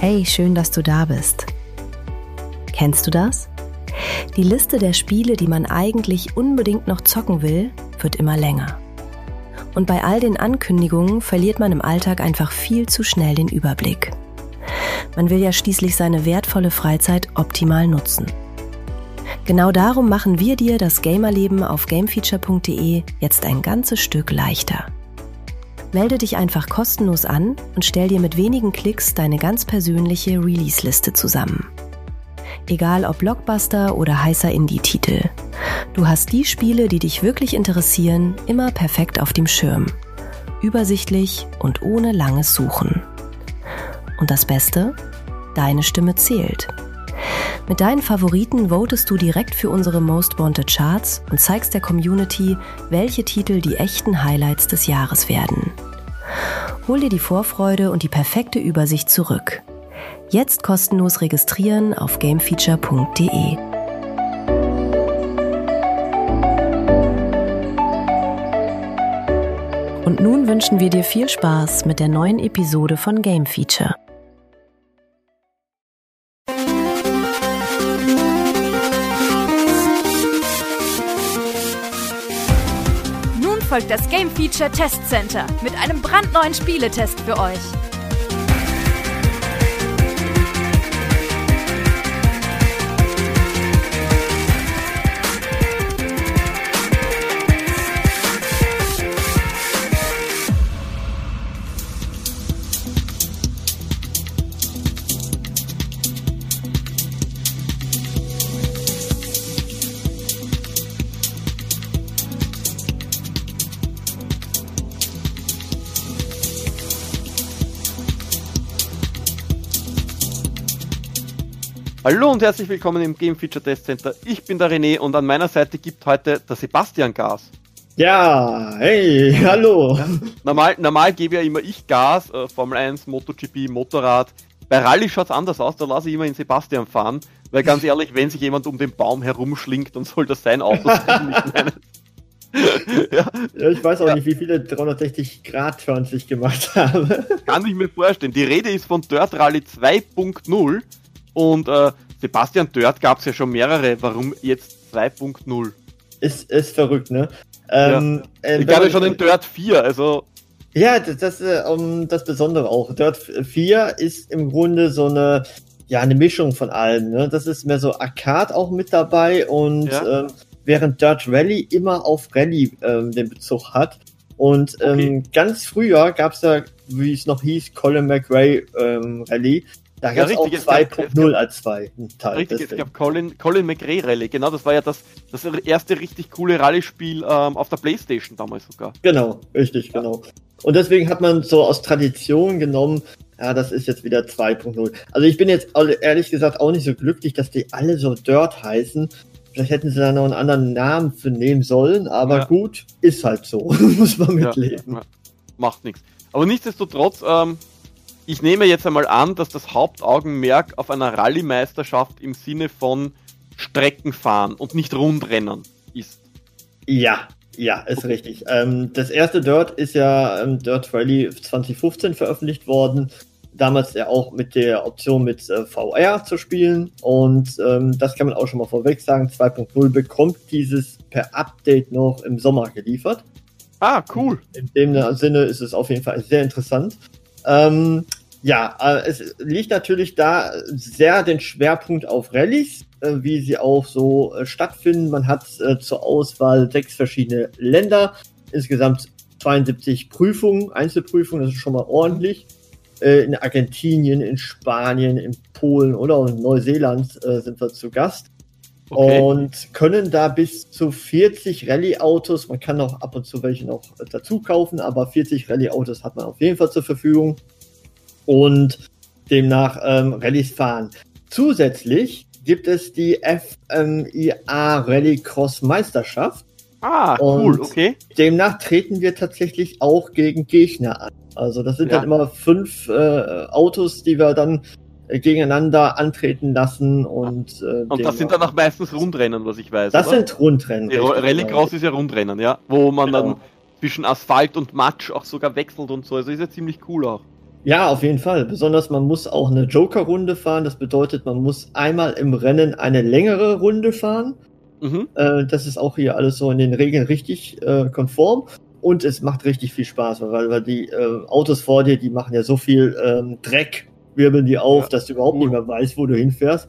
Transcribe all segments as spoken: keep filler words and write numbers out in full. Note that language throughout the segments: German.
Hey, schön, dass du da bist. Kennst du das? Die Liste der Spiele, die man eigentlich unbedingt noch zocken will, wird immer länger. Und bei all den Ankündigungen verliert man im Alltag einfach viel zu schnell den Überblick. Man will ja schließlich seine wertvolle Freizeit optimal nutzen. Genau darum machen wir dir das Gamerleben auf gamefeature punkt de jetzt ein ganzes Stück leichter. Melde dich einfach kostenlos an und stell dir mit wenigen Klicks deine ganz persönliche Release-Liste zusammen. Egal ob Blockbuster oder heißer Indie-Titel. Du hast die Spiele, die dich wirklich interessieren, immer perfekt auf dem Schirm. Übersichtlich und ohne langes Suchen. Und das Beste? Deine Stimme zählt. Mit deinen Favoriten votest du direkt für unsere Most Wanted Charts und zeigst der Community, welche Titel die echten Highlights des Jahres werden. Hol dir die Vorfreude und die perfekte Übersicht zurück. Jetzt kostenlos registrieren auf gamefeature punkt de. Und nun wünschen wir dir viel Spaß mit der neuen Episode von Game Feature. Folgt das Game Feature Test Center mit einem brandneuen Spieletest für euch. Hallo und herzlich willkommen im Game Feature Test Center. Ich bin der René und an meiner Seite gibt heute der Sebastian Gas. Ja, hey, hallo. Normal, normal gebe ja immer ich Gas, äh, Formel eins, MotoGP, Motorrad. Bei Rallye schaut's anders aus, da lasse ich immer den Sebastian fahren, weil ganz ehrlich, wenn sich jemand um den Baum herumschlingt, dann soll das sein Auto sein, nicht meines. ja. ja, ich weiß auch ja. nicht, wie viele dreihundertsechzig Grad Turns ich gemacht habe. Kann ich mir vorstellen. Die Rede ist von Dirt Rally zwei Punkt null. Und äh, Sebastian, Dirt gab es ja schon mehrere. Warum jetzt zwei Punkt null? Ist, ist verrückt, ne? Ähm, ja. äh, ich gab ja schon den Dirt vier, also... Ja, das, das, äh, um, das Besondere auch. Dirt vier ist im Grunde so eine, ja, eine Mischung von allem, ne? Das ist mehr so Arcade auch mit dabei und ja. ähm, während Dirt Rally immer auf Rallye ähm, den Bezug hat. Und ähm, okay. ganz früher gab es da, wie es noch hieß, Colin McRae ähm, Rally. Da gab es ja, auch zwei Punkt null als zwei Teil. Richtig, deswegen. Es gab Colin, Colin McRae Rally, genau, das war ja das, das erste richtig coole Rallye-Spiel ähm, auf der Playstation damals sogar. Genau, richtig, ja. genau. Und deswegen hat man so aus Tradition genommen, ja, das ist jetzt wieder zwei Punkt null. Also ich bin jetzt ehrlich gesagt auch nicht so glücklich, dass die alle so Dirt heißen. Vielleicht hätten sie da noch einen anderen Namen für nehmen sollen, aber ja. gut, ist halt so, muss man mitleben. Ja, ja. Macht nichts. Aber nichtsdestotrotz, ähm, ich nehme jetzt einmal an, dass das Hauptaugenmerk auf einer Rallye-Meisterschaft im Sinne von Streckenfahren und nicht Rundrennen ist. Ja, ja, ist okay. richtig. Ähm, das erste Dirt ist ja ähm, Dirt Rally zwanzig fünfzehn veröffentlicht worden. Damals ja auch mit der Option mit äh, V R zu spielen. Und ähm, das kann man auch schon mal vorweg sagen. zwei Punkt null bekommt dieses per Update noch im Sommer geliefert. Ah, cool. In dem Sinne ist es auf jeden Fall sehr interessant. Ähm, ja, äh, es liegt natürlich da sehr den Schwerpunkt auf Rallyes, äh, wie sie auch so äh, stattfinden. Man hat äh, zur Auswahl sechs verschiedene Länder, insgesamt zweiundsiebzig Prüfungen, Einzelprüfungen, das ist schon mal ordentlich. Äh, in Argentinien, in Spanien, in Polen oder auch in Neuseeland äh, sind wir zu Gast. Okay. Und können da bis zu vierzig Rallye-Autos, man kann auch ab und zu welche noch dazu kaufen, aber vierzig Rallye-Autos hat man auf jeden Fall zur Verfügung und demnach ähm, Rallyes fahren. Zusätzlich gibt es die F M I A Rallycross-Meisterschaft. Ah, cool, okay. Demnach treten wir tatsächlich auch gegen Gegner an. Also das sind ja. dann immer fünf äh, Autos, die wir dann gegeneinander antreten lassen und äh, und das sind dann auch meistens Rundrennen, was ich weiß. Das oder? sind Rundrennen. Die Rallycross ist ja Rundrennen, ja, wo man genau. dann zwischen Asphalt und Matsch auch sogar wechselt und so, also ist ja ziemlich cool auch. Ja, auf jeden Fall. Besonders man muss auch eine Joker-Runde fahren. Das bedeutet, man muss einmal im Rennen eine längere Runde fahren. Mhm. Äh, das ist auch hier alles so in den Regeln richtig äh, konform. Und es macht richtig viel Spaß, weil, weil die äh, Autos vor dir, die machen ja so viel ähm, Dreck, wirbeln die auf, ja, dass du überhaupt cool. nicht mehr weißt, wo du hinfährst.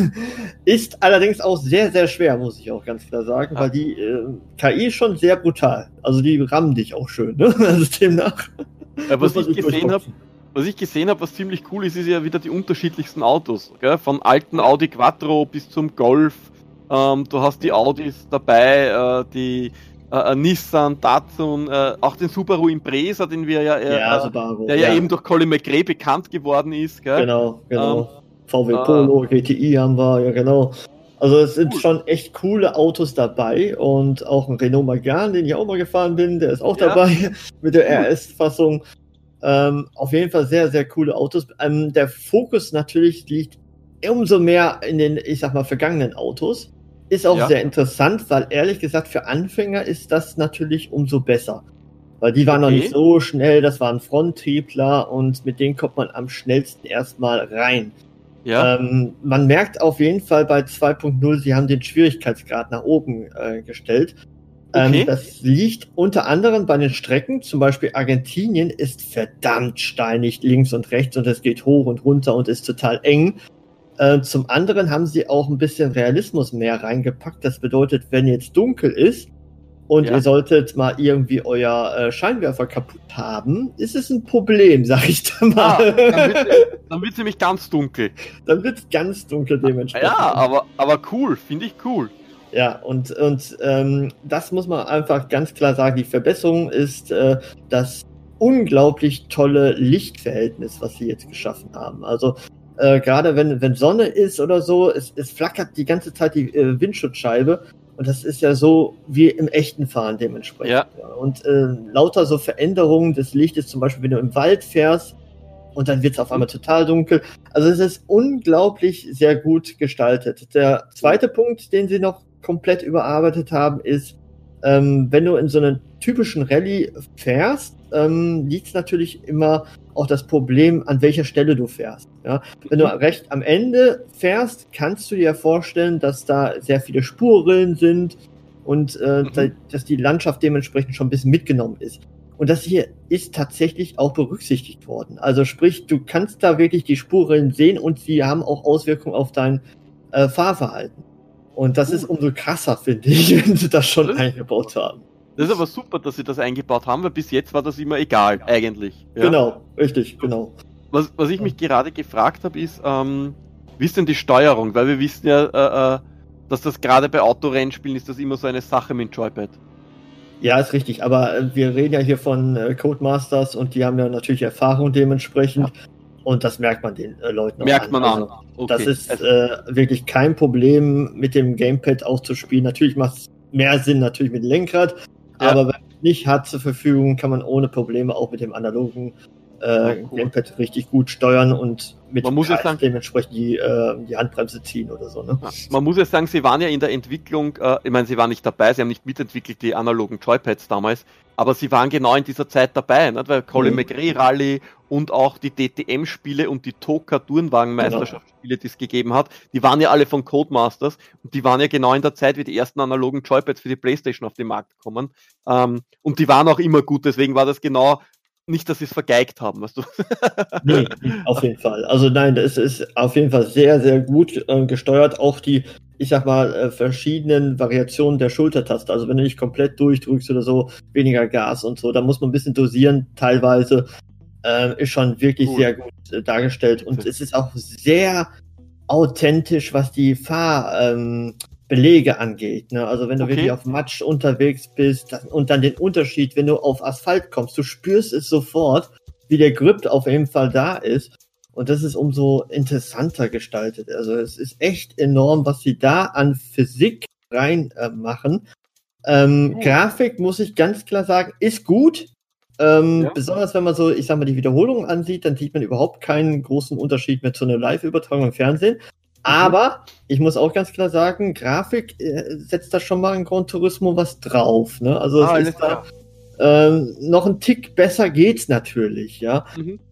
Ist allerdings auch sehr, sehr schwer, muss ich auch ganz klar sagen, ja. weil die äh, K I ist schon sehr brutal. Also die rammen dich auch schön, ne? Also demnach. Ja, was, ich gesehen hab, was ich gesehen habe, was ziemlich cool ist, ist ja wieder die unterschiedlichsten Autos. Gell? Von alten Audi Quattro bis zum Golf. Ähm, du hast die Audis dabei, äh, die äh, Nissan, Datsun, äh, auch den Subaru Impreza, den wir ja, äh, ja, Subaru, der ja, ja eben durch Colin McRae bekannt geworden ist. Gell? Genau, genau. Ähm, V W Polo, äh, G T I haben wir, ja genau. Also es sind cool. schon echt coole Autos dabei und auch ein Renault Megane, den ich auch mal gefahren bin, der ist auch ja. dabei mit der cool. R S-Fassung. Ähm, auf jeden Fall sehr, sehr coole Autos. Ähm, der Fokus natürlich liegt umso mehr in den, ich sag mal, vergangenen Autos. Ist auch ja. sehr interessant, weil ehrlich gesagt für Anfänger ist das natürlich umso besser. Weil die waren okay. noch nicht so schnell, das waren Fronttriebler und mit denen kommt man am schnellsten erstmal rein. Ja. Ähm, man merkt auf jeden Fall bei zwei Punkt null, sie haben den Schwierigkeitsgrad nach oben äh, gestellt. Okay. Ähm, das liegt unter anderem bei den Strecken, zum Beispiel Argentinien ist verdammt steinig links und rechts und es geht hoch und runter und ist total eng. Äh, zum anderen haben sie auch ein bisschen Realismus mehr reingepackt. Das bedeutet, wenn jetzt dunkel ist und ja. ihr solltet mal irgendwie euer äh, Scheinwerfer kaputt haben, ist es ein Problem, sag ich da mal. Ah, dann, wird, dann wird es nämlich ganz dunkel. Dann wird es ganz dunkel dementsprechend. Ja, aber, aber cool, finde ich cool. Ja, und, und ähm, das muss man einfach ganz klar sagen. Die Verbesserung ist äh, das unglaublich tolle Lichtverhältnis, was sie jetzt geschaffen haben. Also äh, gerade wenn, wenn Sonne ist oder so, es, es flackert die ganze Zeit die äh, Windschutzscheibe. Und das ist ja so wie im echten Fahren dementsprechend. Ja. Und äh, lauter so Veränderungen des Lichtes, zum Beispiel wenn du im Wald fährst und dann wird es auf einmal total dunkel. Also es ist unglaublich sehr gut gestaltet. Der zweite Punkt, den sie noch komplett überarbeitet haben, ist, ähm, wenn du in so einer typischen Rallye fährst, ähm, liegt es natürlich immer auch das Problem, an welcher Stelle du fährst. Ja? Wenn du recht am Ende fährst, kannst du dir vorstellen, dass da sehr viele Spurrillen sind und äh, mhm. da, dass die Landschaft dementsprechend schon ein bisschen mitgenommen ist. Und das hier ist tatsächlich auch berücksichtigt worden. Also sprich, du kannst da wirklich die Spurrillen sehen und sie haben auch Auswirkungen auf dein äh, Fahrverhalten. Und das uh. ist umso krasser, finde ich, wenn sie das schon das eingebaut haben. Das ist aber super, dass sie das eingebaut haben, weil bis jetzt war das immer egal, eigentlich. Ja. Genau, richtig, genau. Was, was ich mich gerade gefragt habe, ist, ähm, wie ist denn die Steuerung? Weil wir wissen ja, äh, äh, dass das gerade bei Autorennspielen ist das immer so eine Sache mit Joypad. Ja, ist richtig, aber äh, wir reden ja hier von äh, Codemasters und die haben ja natürlich Erfahrung dementsprechend. Ja. Und das merkt man den äh, Leuten merkt an. Merkt man also, an. Okay. Das ist äh, wirklich kein Problem, mit dem Gamepad auch zu spielen. Natürlich macht es mehr Sinn, natürlich mit Lenkrad. Ja. Aber wenn man es nicht hat zur Verfügung, kann man ohne Probleme auch mit dem analogen äh, oh, cool. Gamepad richtig gut steuern und mit man muss ja sagen, dementsprechend die, äh, die Handbremse ziehen oder so. Ne? Ja. Man muss ja sagen, sie waren ja in der Entwicklung, äh, ich meine, sie waren nicht dabei, sie haben nicht mitentwickelt, die analogen Joypads damals, aber sie waren genau in dieser Zeit dabei, nicht? Weil Colin mhm. McRae Rally und auch die D T M-Spiele und die Toka Tourenwagen-Meisterschaftsspiele, genau. die es gegeben hat, die waren ja alle von Codemasters und die waren ja genau in der Zeit, wie die ersten analogen Joypads für die PlayStation auf den Markt kommen. Ähm, und die waren auch immer gut, deswegen war das genau nicht, dass sie es vergeigt haben, weißt du? Nee, auf jeden Fall. Also nein, das ist auf jeden Fall sehr, sehr gut äh, gesteuert. Auch die, ich sag mal, äh, verschiedenen Variationen der Schultertaste. Also wenn du nicht komplett durchdrückst oder so, weniger Gas und so, da muss man ein bisschen dosieren teilweise. Äh, ist schon wirklich cool. sehr gut äh, dargestellt. Und okay. es ist auch sehr authentisch, was die Fahrbelege ähm, angeht. Ne? Also wenn du okay. wirklich auf Matsch unterwegs bist das, und dann den Unterschied, wenn du auf Asphalt kommst, du spürst es sofort, wie der Grip auf jeden Fall da ist. Und das ist umso interessanter gestaltet. Also es ist echt enorm, was sie da an Physik rein äh, machen. Ähm, oh. Grafik, muss ich ganz klar sagen, ist gut. Ähm, ja. Besonders wenn man so, ich sag mal, die Wiederholungen ansieht, dann sieht man überhaupt keinen großen Unterschied mehr zu einer Live-Übertragung im Fernsehen. Mhm. Aber ich muss auch ganz klar sagen, Grafik äh, setzt da schon mal in Gran Turismo was drauf. Ne? Also ah, es ist da ähm, noch ein Tick besser geht's natürlich, ja. Mhm.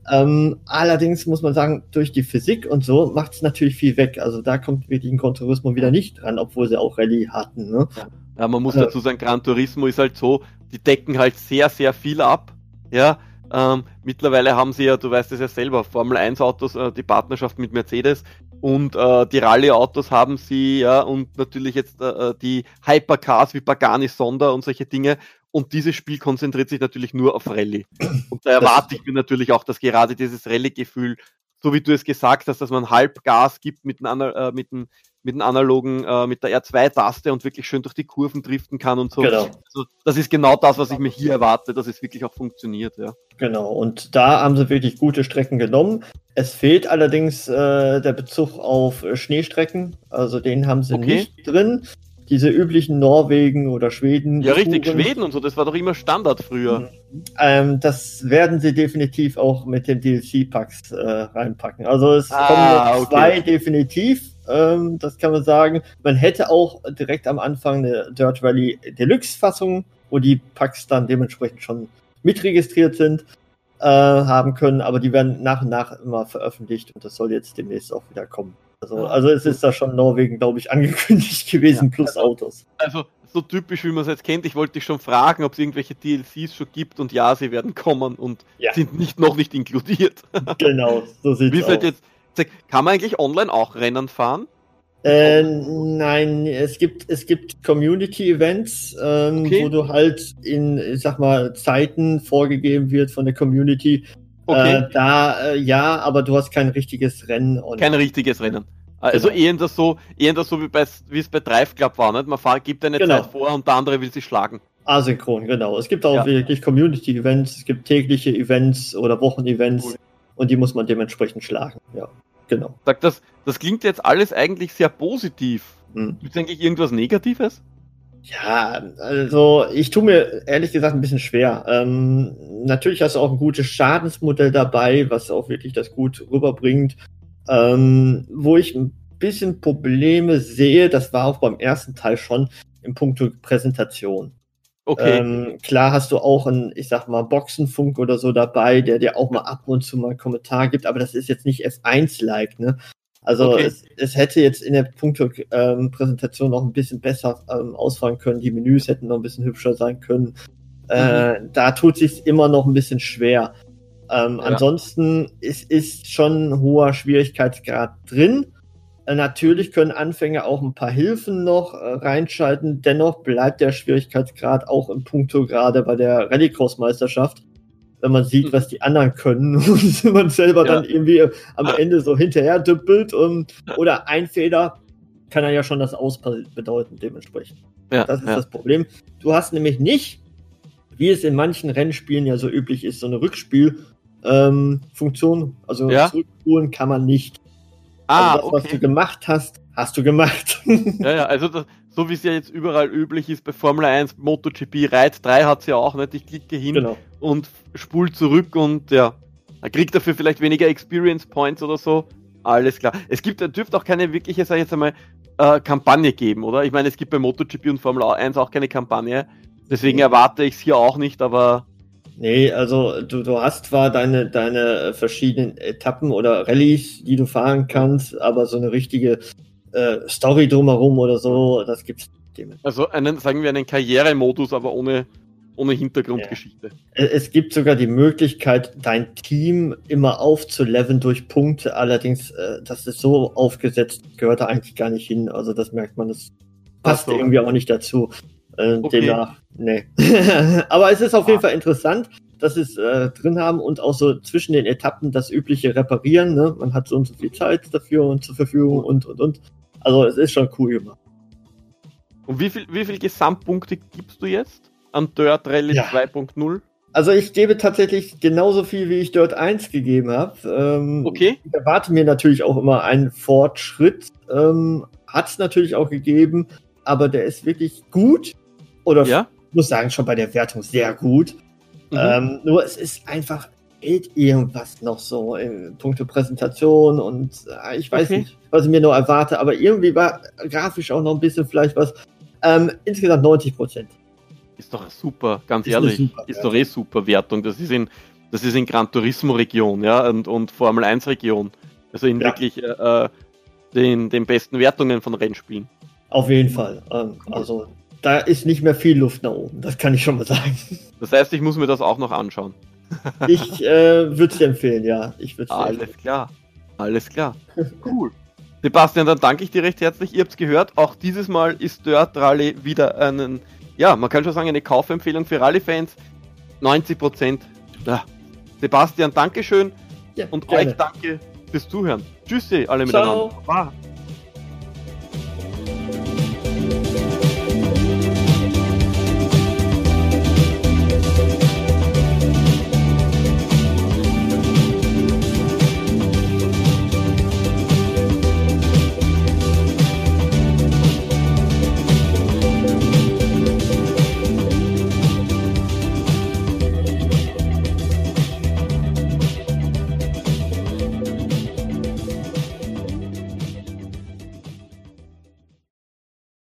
Ähm, allerdings muss man sagen, durch die Physik und so macht es natürlich viel weg. Also da kommt wirklich ein Gran Turismo wieder nicht dran, obwohl sie auch Rallye hatten. Ne? Ja, man muss Also, dazu sagen, Gran Turismo ist halt so, die decken halt sehr, sehr viel ab. Ja, ähm, mittlerweile haben sie ja, du weißt es ja selber, Formel eins Autos, äh, die Partnerschaft mit Mercedes und äh, die Rallye-Autos haben sie, ja, und natürlich jetzt äh, die Hypercars wie Pagani Sonda und solche Dinge. Und dieses Spiel konzentriert sich natürlich nur auf Rallye. Und da erwarte ich mir natürlich auch, dass gerade dieses Rallye-Gefühl, so wie du es gesagt hast, dass man Halbgas gibt mit einem, äh, mit einem, mit einem analogen, äh, mit der R zwei Taste und wirklich schön durch die Kurven driften kann und so. Genau. Also, das ist genau das, was ich mir hier erwarte, dass es wirklich auch funktioniert, ja. Genau, und da haben sie wirklich gute Strecken genommen. Es fehlt allerdings äh, der Bezug auf äh, Schneestrecken, also den haben sie Okay. nicht drin. Diese üblichen Norwegen oder Schweden. Ja, richtig, Touren, Schweden und so, das war doch immer Standard früher. Ähm, das werden sie definitiv auch mit den D L C-Packs äh, reinpacken. Also es Ah, kommen noch okay. zwei definitiv, ähm, das kann man sagen. Man hätte auch direkt am Anfang eine Dirt Rally Deluxe-Fassung, wo die Packs dann dementsprechend schon mitregistriert sind, äh, haben können, aber die werden nach und nach immer veröffentlicht und das soll jetzt demnächst auch wieder kommen. Also, also es ist da schon Norwegen, glaube ich, angekündigt gewesen, Ja, plus also- Autos. Also, so typisch, wie man es jetzt kennt. Ich wollte dich schon fragen, ob es irgendwelche D L Cs schon gibt und ja, sie werden kommen und Ja. sind nicht noch nicht inkludiert. Genau, so Wie sieht's ist halt aus. jetzt, sag, kann man eigentlich online auch Rennen fahren? Äh, nein, es gibt, es gibt Community-Events, ähm, Okay. wo du halt in, ich sag mal, Zeiten vorgegeben wird von der Community. Okay. Äh, da, äh, ja, aber du hast kein richtiges Rennen. Und Kein richtiges Rennen. Also Genau. eher das so, eher das so wie, bei, wie es bei Drive Club war, nicht? Man fahr, gibt eine Genau. Zeit vor und der andere will sie schlagen. Asynchron, genau. Es gibt auch Ja. wirklich Community-Events, es gibt tägliche Events oder Wochen-Events Cool. und die muss man dementsprechend schlagen. Ja, genau. Sag, das, das klingt jetzt alles eigentlich sehr positiv. Hm. Gibt es eigentlich irgendwas Negatives? Ja, also ich tue mir ehrlich gesagt ein bisschen schwer. Ähm, natürlich hast du auch ein gutes Schadensmodell dabei, was auch wirklich das gut rüberbringt. Ähm, wo ich ein bisschen Probleme sehe, das war auch beim ersten Teil schon im Punkto Präsentation. Okay. Ähm, klar hast du auch einen, ich sag mal, Boxenfunk oder so dabei, der dir auch mal ab und zu mal einen Kommentar gibt, aber das ist jetzt nicht F eins-like, ne? Also Okay. es, es hätte jetzt in der Punkto ähm, Präsentation noch ein bisschen besser ähm, ausfallen können, die Menüs hätten noch ein bisschen hübscher sein können. Äh, da tut sich's immer noch ein bisschen schwer. Ähm, Ja. Ansonsten ist, ist schon ein hoher Schwierigkeitsgrad drin. Äh, natürlich können Anfänger auch ein paar Hilfen noch äh, reinschalten. Dennoch bleibt der Schwierigkeitsgrad auch im Punkto gerade bei der Rallycross-Meisterschaft, wenn man sieht, Mhm. was die anderen können und man selber Ja. dann irgendwie am Ende so hinterher düppelt und, oder ein Fehler kann dann ja schon das Aus bedeuten dementsprechend. Ja, Das ist ja. das Problem. Du hast nämlich nicht, wie es in manchen Rennspielen ja so üblich ist, so eine Rückspielfunktion. Ähm, Funktion. also Ja. zurückspulen kann man nicht. Ah, also das, was du okay. gemacht hast, hast du gemacht. Ja, ja, also das, so wie es ja jetzt überall üblich ist bei Formel eins, MotoGP, Ride drei hat es ja auch nicht. Ich klicke hin Genau. und spul zurück und ja, er kriegt dafür vielleicht weniger Experience Points oder so. Alles klar. Es gibt, dürfte auch keine wirkliche, sag ich jetzt einmal, äh, Kampagne geben, oder? Ich meine, es gibt bei MotoGP und Formel eins auch keine Kampagne. Deswegen erwarte ich es hier auch nicht, aber Nee, also du, du hast zwar deine, deine äh, verschiedenen Etappen oder Rallyes, die du fahren kannst, aber so eine richtige äh, Story drumherum oder so, das gibt's nicht. also einen, sagen wir, einen Karrieremodus, aber ohne, ohne Hintergrundgeschichte. Äh, Es gibt sogar die Möglichkeit, dein Team immer aufzuleveln durch Punkte, allerdings, äh, das ist so aufgesetzt, gehört da eigentlich gar nicht hin, also das merkt man, das passt Ach so. irgendwie auch nicht dazu. Äh, Okay. Demnach, nee. Aber es ist auf jeden Ah. Fall interessant, dass sie es äh, drin haben und auch so zwischen den Etappen das übliche Reparieren. Ne? Man hat so und so viel Zeit dafür und zur Verfügung und und und. Also es ist schon cool gemacht. Und wie viel, wie viel Gesamtpunkte gibst du jetzt an Dirt Rally Ja. zwei Punkt null? Also ich gebe tatsächlich genauso viel, wie ich Dirt eins gegeben habe. Ähm, Okay. Ich erwarte mir natürlich auch immer einen Fortschritt. Ähm, hat es natürlich auch gegeben, aber der ist wirklich gut. Oder Ja? ich muss sagen, schon bei der Wertung sehr gut. Mhm. Ähm, nur es ist einfach, fehlt irgendwas noch so in puncto Präsentation und äh, ich weiß Okay. nicht, was ich mir noch erwarte, aber irgendwie war grafisch auch noch ein bisschen vielleicht was. Ähm, insgesamt neunzig Prozent. Ist doch super, ganz Ist eine ehrlich. super ist Wertung. doch eh super Wertung. Das ist in, das ist in Gran Turismo Region, ja, und, und Formel eins Region. Also in ja. wirklich äh, den, den besten Wertungen von Rennspielen. Auf jeden Fall. Ähm, also da ist nicht mehr viel Luft nach oben, das kann ich schon mal sagen. Das heißt, ich muss mir das auch noch anschauen. Ich äh, würde es dir empfehlen, ja. Ich würd's dir Alles empfehlen. klar. Alles klar. Cool. Sebastian, dann danke ich dir recht herzlich. Ihr habt es gehört, auch dieses Mal ist Dirt Rally wieder einen, ja, man kann schon sagen, eine Kaufempfehlung für Rally-Fans. neunzig Prozent. Ja. Sebastian, Dankeschön. Ja, und gerne. euch danke fürs Zuhören. Tschüssi alle Ciao. miteinander. Baba.